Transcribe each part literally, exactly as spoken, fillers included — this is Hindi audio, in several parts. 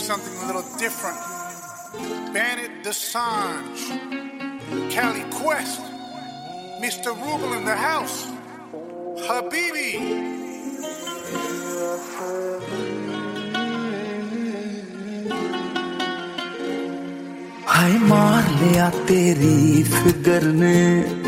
something a little different. Bandit Desange, Cali Quest, Mister Ruble in the house, Habibi. हाय मार लिया तेरी फिगर ने,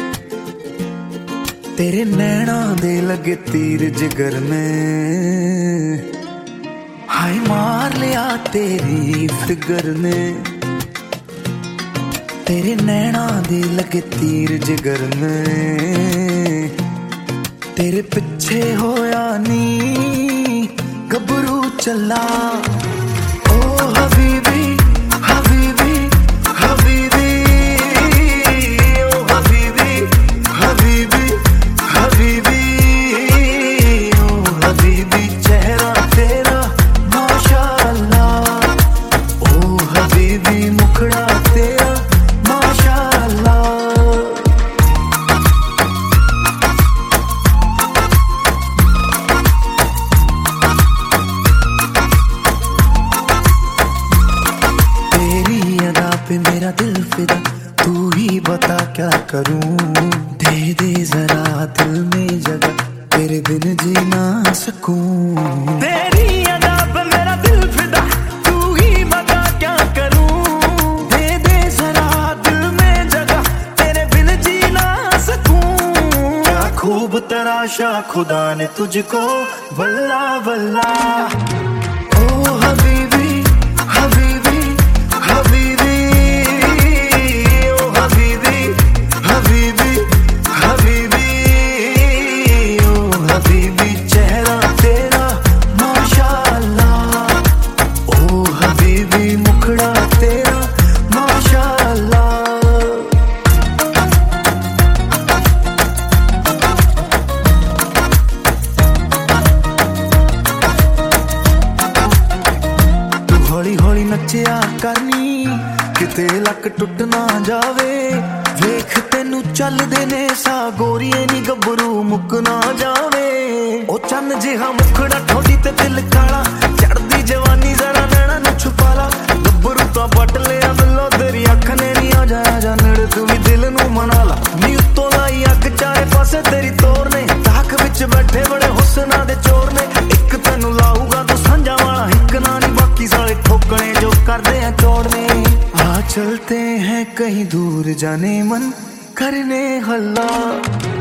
तेरे नैना दे लगे तीर जिगर में। हाय मार लिया तेरी फिगर ने, तेरे नैना दे लगे तीर जिगर में। तेरे पिछे होया नी गबरू चला, ओ हबीबी हबीबी हबीबी, ओ हबीबी हबीबी हबीबी, ओ हबीबी चेहरा तेरा माशाअल्लाह, ओ हबीबी मुखड़ा तेरा माशाअल्लाह। तेरी अदा पे मेरा दिल फिदा, तू ही बता क्या करूं। दे दे जरा दिल में जगह, तेरे बिन जी ना सकूं। तेरी अदा पे मेरा दिल फिदा, तू ही बता क्या करूं। दे दे जरा दिल में जगह, तेरे बिन जी ना सकूं। क्या खूब तराशा खुदा ने तुझको, वल्ला वल्ला। ओ हबीबी हबीबी हबीबी, ओ हबीबी हबीबी हबीबी, ओ हबीबी चेहरा तेरा माशाअल्लाह, ओ हबीबी मुखड़ा तेरा माशाअल्लाह। तू हौली हौली नचिया करनी, किते लक टुट ना जावे। वेख तेनू चलदे ने सा गोरीए नी गबरू मुक ना जावे। ओ चन्न जिहा मुखड़ा ठोडी ते दिल काला, चढ़दी जवानी जरा नैना नु छुपाला। गबरू तो बट लिया मिलो तेरी अख ने नी, आ जा आ जा नेड़े तू भी दिल नू मना ला। नी उत्तों लाई अग चारे पासे तेरी तोर ने, ताक विच बैठे बड़े हुस्ना दे चोर ने। इक तैनू लाऊगा तो संजा वाला हिक ना नी, बाकी साले ठोकने जो करदे हैं चोड़ने। आ चलते हैं कहीं दूर, जाने मन करने हल्ला।